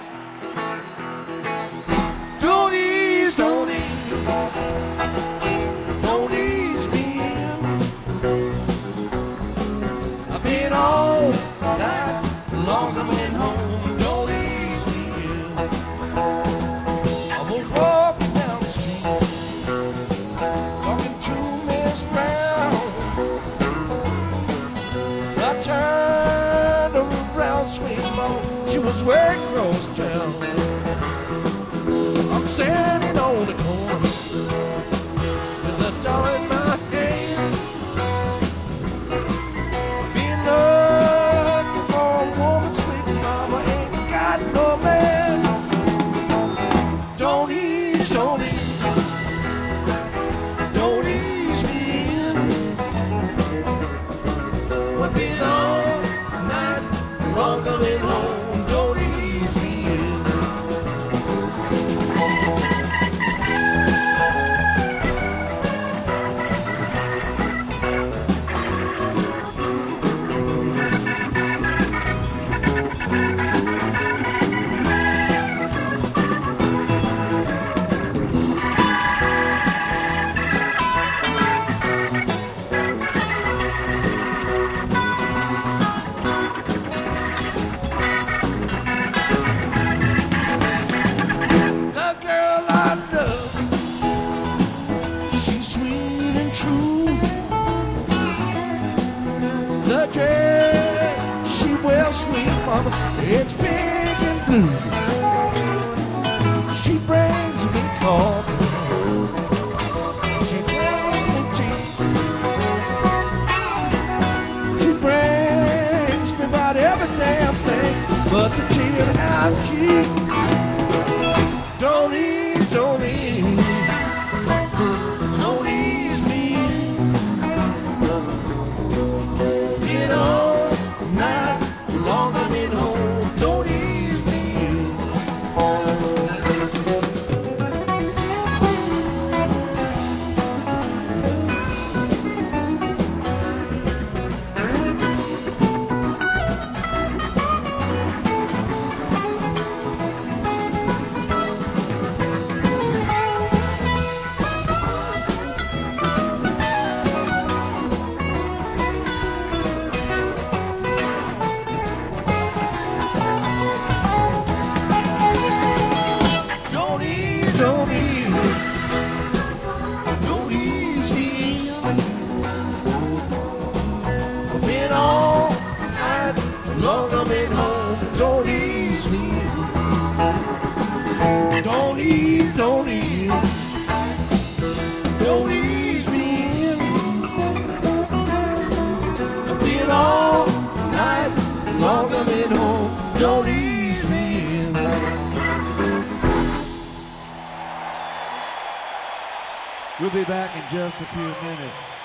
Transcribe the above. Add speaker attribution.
Speaker 1: Don't ease, don't ease, don't ease me in. I've been all night long, I've been home. Don't ease me in. I'm gonna walk down the street, talking to Miss Brown. I turned around, sweet mama, she was way across town. I'm standing on the corner with a dollar in my hand, been looking for a woman, sweet mama, ain't got no man. Don't ease, don't ease, don't ease me in. I've been all night long coming home. Don't ease me in. The girl I love, she's sweet and true. The dress she wears, sweet mama, it's pink and blue. She brings me coffee, she brings me tea, she brings me about every damn thing but the jailhouse key. Don't ease, don't ease, don't ease me. Been all night long, I've been home. Don't ease me. Don't ease, don't ease, don't ease me. I've been all night long, I've been home. Don't ease me. Don't ease, don't ease, don't ease me. I've been all night long, I've been home. Don't ease me.
Speaker 2: We'll be back in just a few minutes.